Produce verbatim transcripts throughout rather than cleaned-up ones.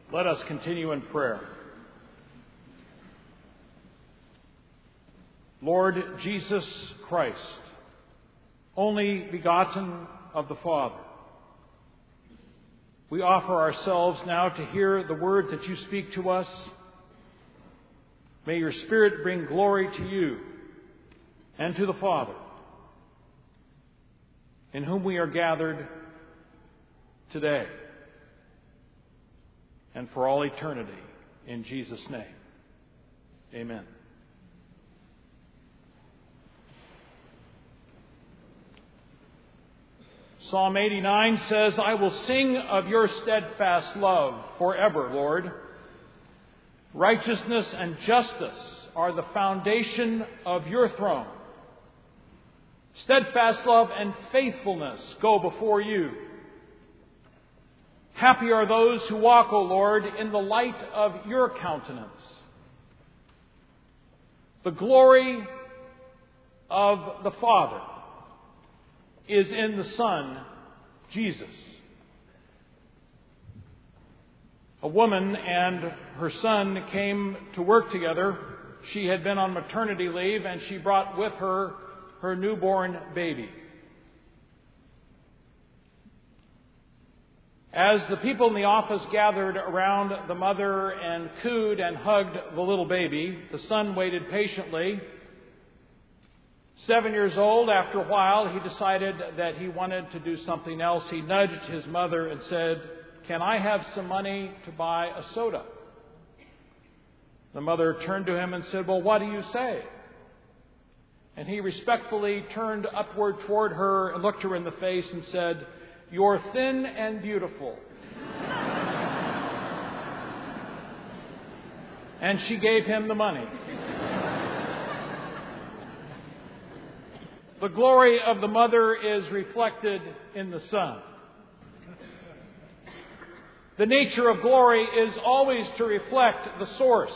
Let us continue in prayer. Lord Jesus Christ, only begotten of the Father, we offer ourselves now to hear the word that you speak to us. May your Spirit bring glory to you and to the Father, in whom we are gathered today and for all eternity. In Jesus' name, amen. Psalm eighty-nine says, I will sing of your steadfast love forever, Lord. Righteousness and justice are the foundation of your throne. Steadfast love and faithfulness go before you. Happy are those who walk, O Lord, in the light of your countenance. The glory of the Father is in the Son, Jesus. A woman and her son came to work together. She had been on maternity leave, and she brought with her her newborn baby. As the people in the office gathered around the mother and cooed and hugged the little baby, the son waited patiently. Seven years old, after a while, he decided that he wanted to do something else. He nudged his mother and said, "Can I have some money to buy a soda?" The mother turned to him and said, "Well, what do you say?" And he respectfully turned upward toward her and looked her in the face and said, "You're thin and beautiful." And she gave him the money. The glory of the mother is reflected in the son. The nature of glory is always to reflect the source.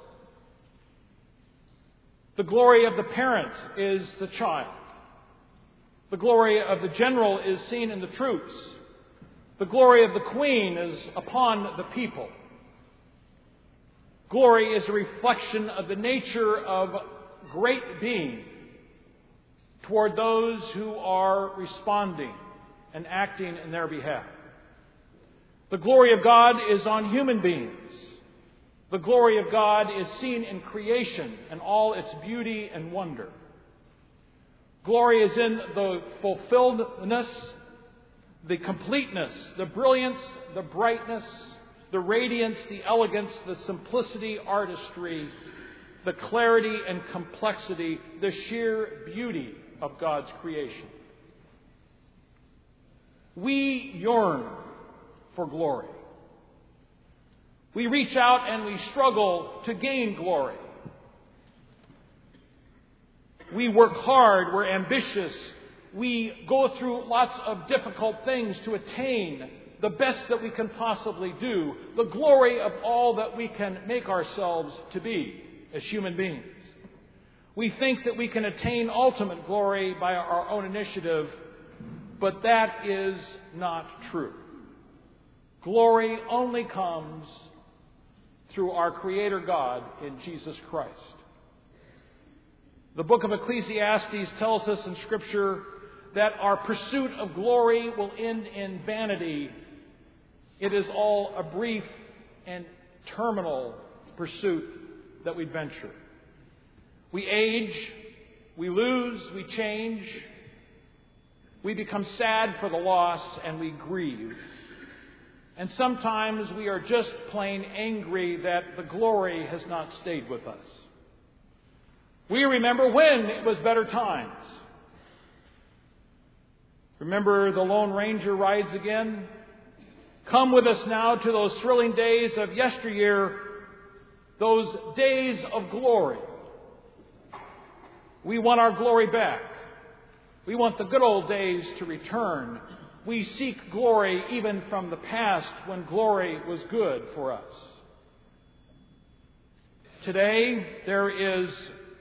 The glory of the parent is the child. The glory of the general is seen in the troops. The glory of the queen is upon the people. Glory is a reflection of the nature of great being toward those who are responding and acting in their behalf. The glory of God is on human beings. The glory of God is seen in creation and all its beauty and wonder. Glory is in the fulfilledness, the completeness, the brilliance, the brightness, the radiance, the elegance, the simplicity, artistry, the clarity and complexity, the sheer beauty of God's creation. We yearn for glory. We reach out and we struggle to gain glory. We work hard, we're ambitious, we go through lots of difficult things to attain the best that we can possibly do, the glory of all that we can make ourselves to be as human beings. We think that we can attain ultimate glory by our own initiative, but that is not true. Glory only comes through our Creator God in Jesus Christ. The book of Ecclesiastes tells us in Scripture that our pursuit of glory will end in vanity. It is all a brief and terminal pursuit that we venture. We age, we lose, we change, we become sad for the loss, and we grieve. And sometimes we are just plain angry that the glory has not stayed with us. We remember when it was better times. Remember the Lone Ranger rides again? Come with us now to those thrilling days of yesteryear, those days of glory. We want our glory back. We want the good old days to return. We seek glory even from the past when glory was good for us. Today, there is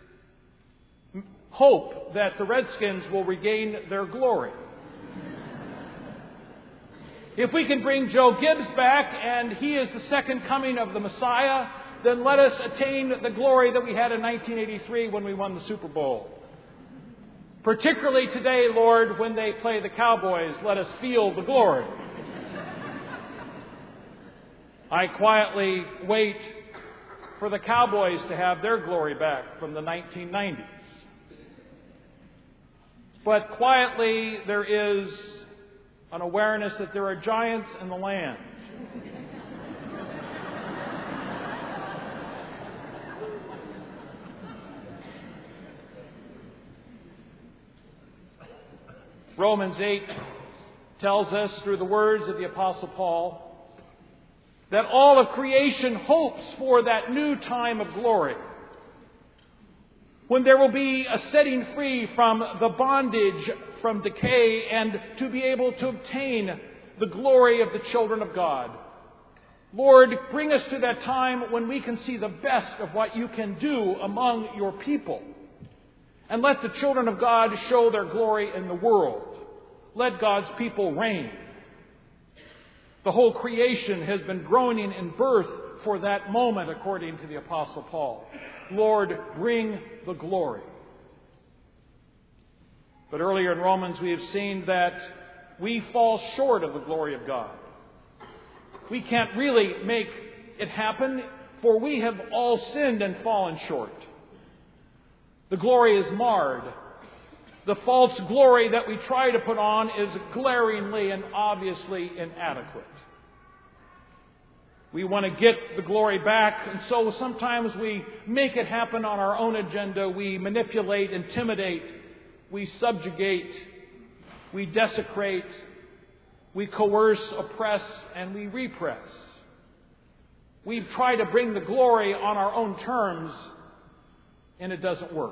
hope that the Redskins will regain their glory. If we can bring Joe Gibbs back and he is the second coming of the Messiah, then let us attain the glory that we had in nineteen eighty-three when we won the Super Bowl. Particularly today, Lord, when they play the Cowboys, let us feel the glory. I quietly wait for the Cowboys to have their glory back from the nineteen nineties. But quietly, there is an awareness that there are giants in the land. Romans eight tells us through the words of the Apostle Paul that all of creation hopes for that new time of glory, when there will be a setting free from the bondage, from decay, and to be able to obtain the glory of the children of God. Lord, bring us to that time when we can see the best of what you can do among your people. And let the children of God show their glory in the world. Let God's people reign. The whole creation has been groaning in birth for that moment, according to the Apostle Paul. Lord, bring the glory. But earlier in Romans, we have seen that we fall short of the glory of God. We can't really make it happen, for we have all sinned and fallen short. The glory is marred. The false glory that we try to put on is glaringly and obviously inadequate. We want to get the glory back, and so sometimes we make it happen on our own agenda. We manipulate, intimidate, we subjugate, we desecrate, we coerce, oppress, and we repress. We try to bring the glory on our own terms, and it doesn't work.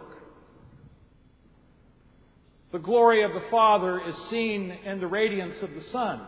The glory of the Father is seen in the radiance of the Son.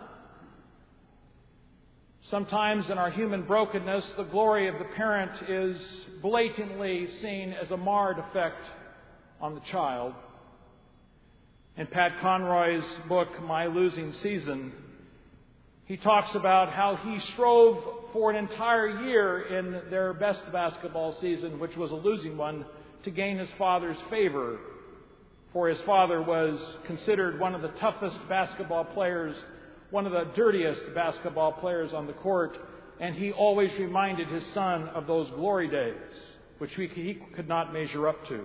Sometimes in our human brokenness, the glory of the parent is blatantly seen as a marred effect on the child. In Pat Conroy's book, My Losing Season, he talks about how he strove for an entire year in their best basketball season, which was a losing one, to gain his father's favor. For his father was considered one of the toughest basketball players, one of the dirtiest basketball players on the court, and he always reminded his son of those glory days, which he could not measure up to.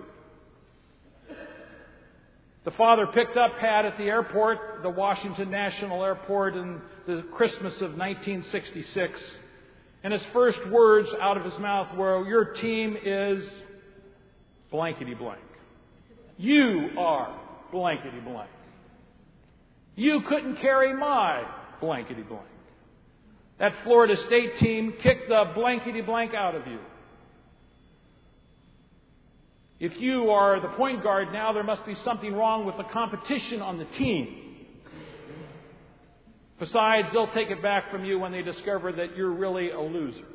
The father picked up Pat at the airport, the Washington National Airport, in the Christmas of nineteen sixty-six, and his first words out of his mouth were, "Your team is blankety blank. You are blankety blank. You couldn't carry my blankety blank. That Florida State team kicked the blankety blank out of you. If you are the point guard now, there must be something wrong with the competition on the team. Besides, they'll take it back from you when they discover that you're really a loser."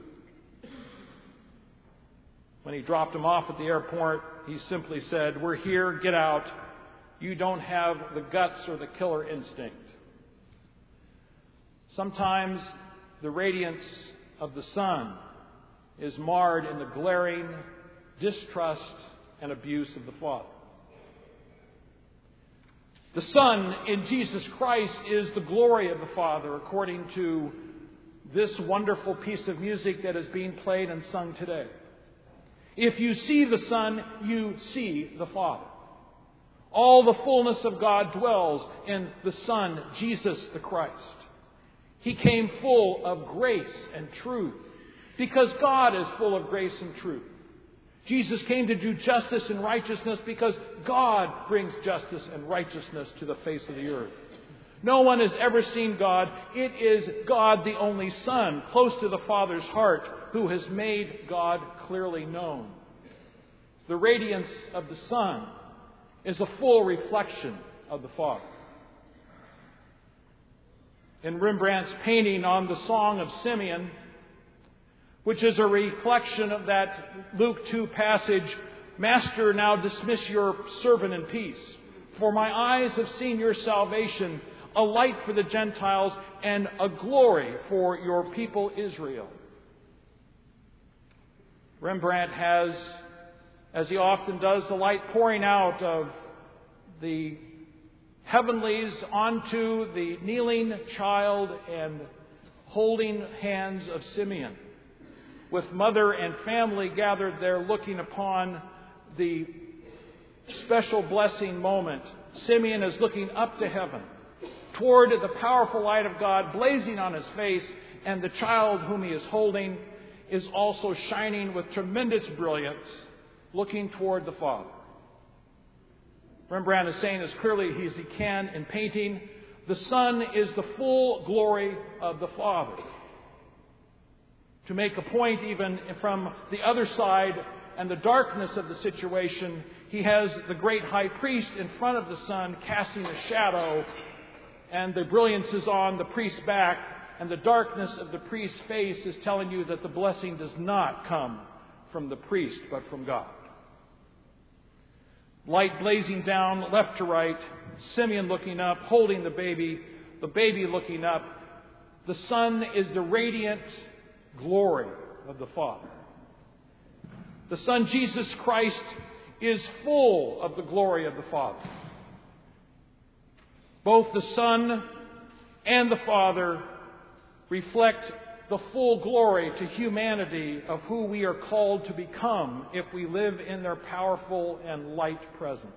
When he dropped him off at the airport, he simply said, "We're here, get out. You don't have the guts or the killer instinct." Sometimes the radiance of the Son is marred in the glaring distrust and abuse of the Father. The Son in Jesus Christ is the glory of the Father, according to this wonderful piece of music that is being played and sung today. If you see the Son, you see the Father. All the fullness of God dwells in the Son, Jesus the Christ. He came full of grace and truth, because God is full of grace and truth. Jesus came to do justice and righteousness because God brings justice and righteousness to the face of the earth. No one has ever seen God. It is God, the only Son, close to the Father's heart, who has made God clearly known. The radiance of the Son is a full reflection of the Father. In Rembrandt's painting on the Song of Simeon, which is a reflection of that Luke two passage, "Master, now dismiss your servant in peace. For my eyes have seen your salvation, a light for the Gentiles, and a glory for your people Israel. Rembrandt has, as he often does, the light pouring out of the heavenlies onto the kneeling child and holding hands of Simeon, with mother and family gathered there looking upon the special blessing moment. Simeon is looking up to heaven, toward the powerful light of God blazing on his face, and the child whom he is holding is also shining with tremendous brilliance, looking toward the Father. Rembrandt is saying as clearly as he can in painting, the Son is the full glory of the Father. To make a point even from the other side and the darkness of the situation, he has the great high priest in front of the Son casting a shadow, and the brilliance is on the priest's back, and the darkness of the priest's face is telling you that the blessing does not come from the priest, but from God. Light blazing down left to right, Simeon looking up, holding the baby, the baby looking up. The Son is the radiant glory of the Father. The Son, Jesus Christ, is full of the glory of the Father. Both the Son and the Father reflect the full glory to humanity of who we are called to become if we live in their powerful and light presence.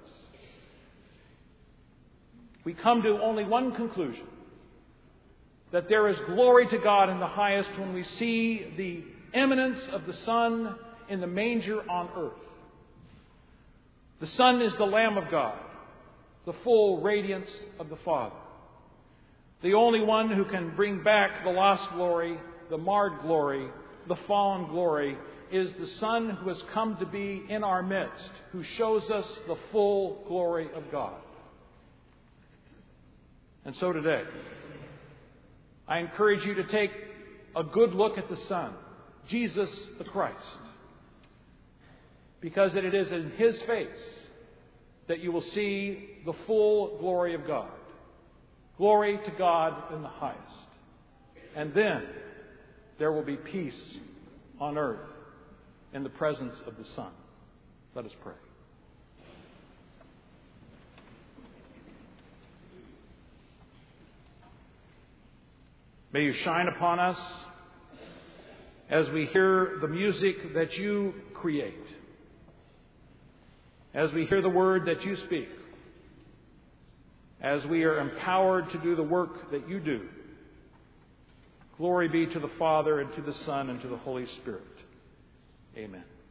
We come to only one conclusion: that there is glory to God in the highest when we see the eminence of the Son in the manger on earth. The Son is the Lamb of God, the full radiance of the Father. The only one who can bring back the lost glory, the marred glory, the fallen glory, is the Son who has come to be in our midst, who shows us the full glory of God. And so today, I encourage you to take a good look at the Son, Jesus the Christ, because it is in His face that you will see the full glory of God. Glory to God in the highest. And then there will be peace on earth in the presence of the Son. Let us pray. May you shine upon us as we hear the music that you create, as we hear the word that you speak, as we are empowered to do the work that you do. Glory be to the Father, and to the Son, and to the Holy Spirit. Amen.